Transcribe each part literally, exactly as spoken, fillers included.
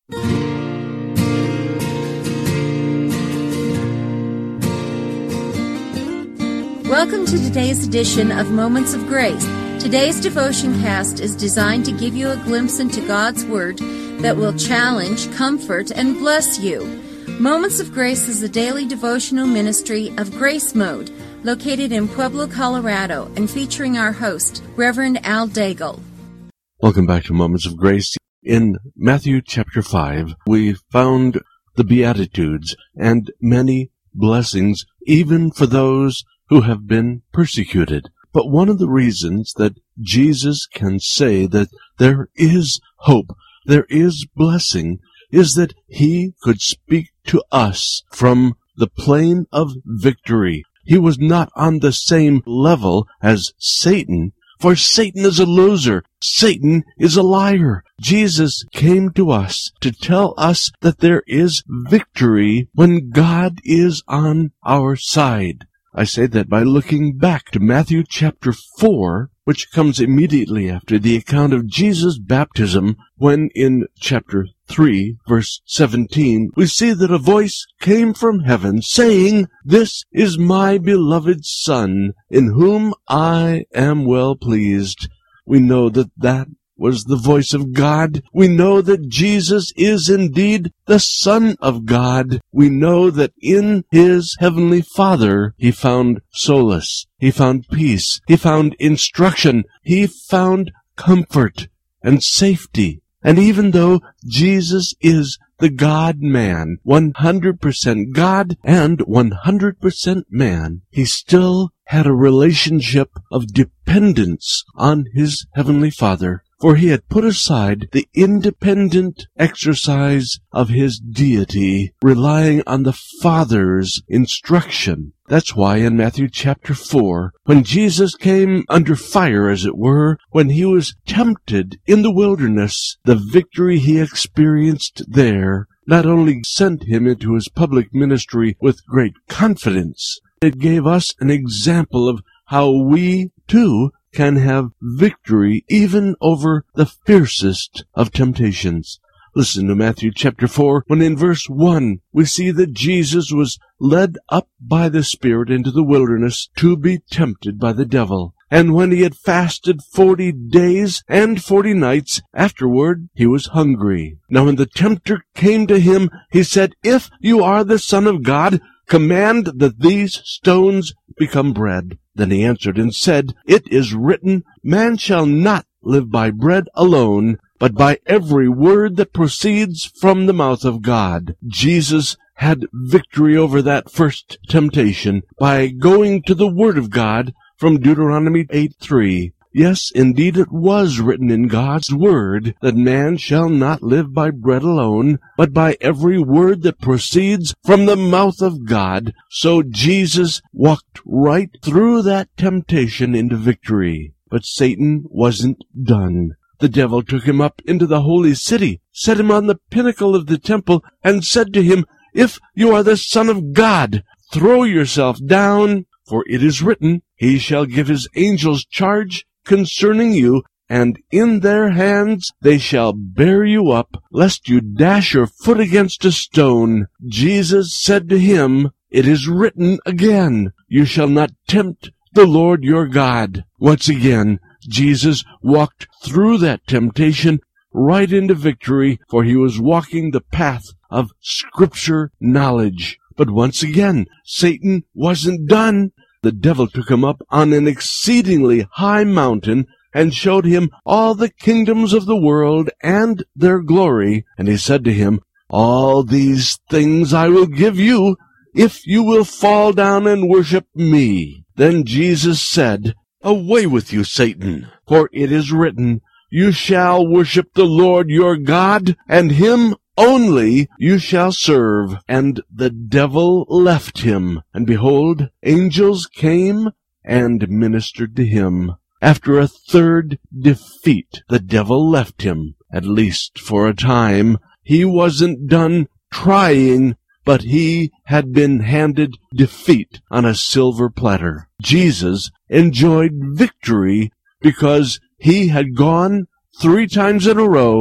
Welcome to today's edition of Moments of Grace. Today's devotion cast is designed to give you a glimpse into God's Word that will challenge, comfort, and bless you. Moments of Grace is a daily devotional ministry of Grace Mode, located in Pueblo, Colorado, and featuring our host, Reverend Al Daigle. Welcome back to Moments of Grace. In Matthew chapter five, we found the Beatitudes and many blessings, even for those who have been persecuted. But one of the reasons that Jesus can say that there is hope, there is blessing, is that he could speak to us from the plane of victory. He was not on the same level as Satan, for Satan is a loser. Satan is a liar. Jesus came to us to tell us that there is victory when God is on our side. I say that by looking back to Matthew chapter four, which comes immediately after the account of Jesus' baptism, when in chapter three, verse seventeen, we see that a voice came from heaven saying, "This is my beloved Son, in whom I am well pleased." We know that that was the voice of God. We know that Jesus is indeed the Son of God. We know that in his heavenly Father he found solace, he found peace, he found instruction, he found comfort and safety. And even though Jesus is the God-man, one hundred percent God and one hundred percent man, he still had a relationship of dependence on his heavenly Father, for he had put aside the independent exercise of his deity, relying on the Father's instruction. That's why in Matthew chapter four, when Jesus came under fire, as it were, when he was tempted in the wilderness, the victory he experienced there not only sent him into his public ministry with great confidence, it gave us an example of how we, too, can have victory even over the fiercest of temptations. Listen to Matthew chapter four, when in verse one we see that Jesus was led up by the Spirit into the wilderness to be tempted by the devil. And when he had fasted forty days and forty nights, afterward he was hungry. Now when the tempter came to him, he said, "If you are the Son of God, command that these stones become bread." Then he answered and said, "It is written, man shall not live by bread alone, but by every word that proceeds from the mouth of God." Jesus had victory over that first temptation by going to the Word of God from Deuteronomy eight three. Yes, indeed it was written in God's Word that man shall not live by bread alone, but by every word that proceeds from the mouth of God. So Jesus walked right through that temptation into victory. But Satan wasn't done. The devil took him up into the holy city, set him on the pinnacle of the temple, and said to him, "If you are the Son of God, throw yourself down, for it is written, he shall give his angels charge concerning you, and in their hands they shall bear you up, lest you dash your foot against a stone." Jesus said to him, "It is written again, you shall not tempt the Lord your God." Once again, Jesus walked through that temptation right into victory, for he was walking the path of Scripture knowledge. But once again, Satan wasn't done. The devil took him up on an exceedingly high mountain and showed him all the kingdoms of the world and their glory. And he said to him, "All these things I will give you, if you will fall down and worship me." Then Jesus said, "Away with you, Satan, for it is written, you shall worship the Lord your God, and him only you shall serve." And the devil left him, and behold, angels came and ministered to him. After a third defeat, the devil left him, at least for a time. He wasn't done trying, but he had been handed defeat on a silver platter. Jesus enjoyed victory because he had gone three times in a row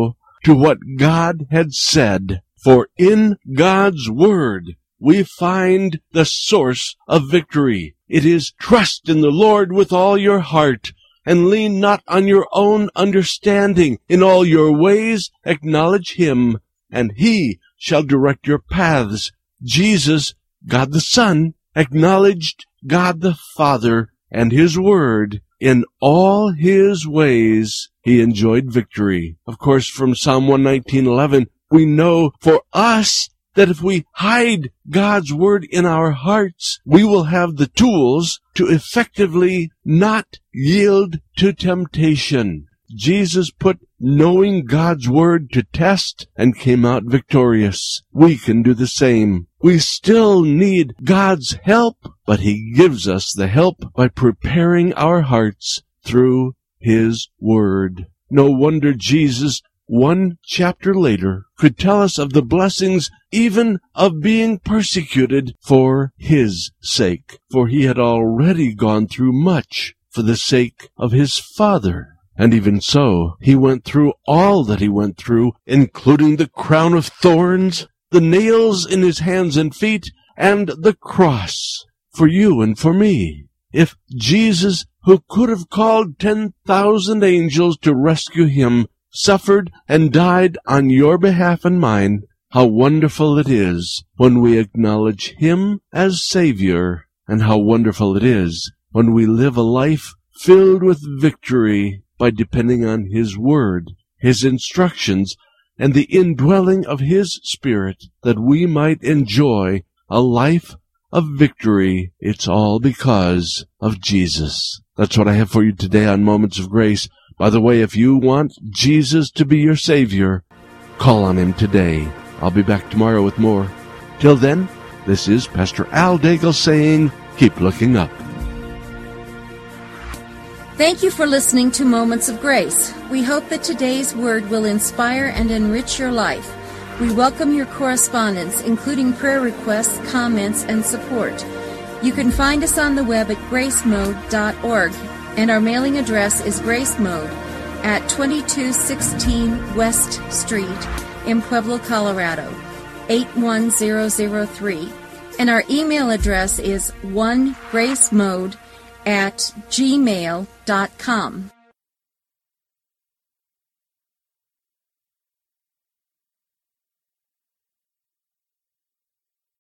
to what God had said. For in God's Word we find the source of victory. It is trust in the Lord with all your heart, and lean not on your own understanding. In all your ways acknowledge Him, and He shall direct your paths. Jesus, God the Son, acknowledged God the Father and His Word. In all His ways He enjoyed victory. Of course, from Psalm one nineteen eleven, we know for us that if we hide God's Word in our hearts, we will have the tools to effectively not yield to temptation. Jesus put knowing God's Word to test and came out victorious. We can do the same. We still need God's help, but He gives us the help by preparing our hearts through His Word. No wonder Jesus, one chapter later, could tell us of the blessings even of being persecuted for His sake, for He had already gone through much for the sake of His Father. And even so, He went through all that He went through, including the crown of thorns, the nails in His hands and feet, and the cross for you and for me. If Jesus, who could have called ten thousand angels to rescue Him, suffered and died on your behalf and mine, how wonderful it is when we acknowledge Him as Savior, and how wonderful it is when we live a life filled with victory by depending on His Word, His instructions, and the indwelling of His Spirit, that we might enjoy a life of victory. It's all because of Jesus. That's what I have for you today on Moments of Grace. By the way, if you want Jesus to be your Savior, call on Him today. I'll be back tomorrow with more. Till then, this is Pastor Al Daigle saying, keep looking up. Thank you for listening to Moments of Grace. We hope that today's word will inspire and enrich your life. We welcome your correspondence, including prayer requests, comments, and support. You can find us on the web at grace mode dot org, and our mailing address is Grace Mode at twenty-two sixteen West Street in Pueblo, Colorado, eight one zero zero three. And our email address is one gracemode at gmail dot com.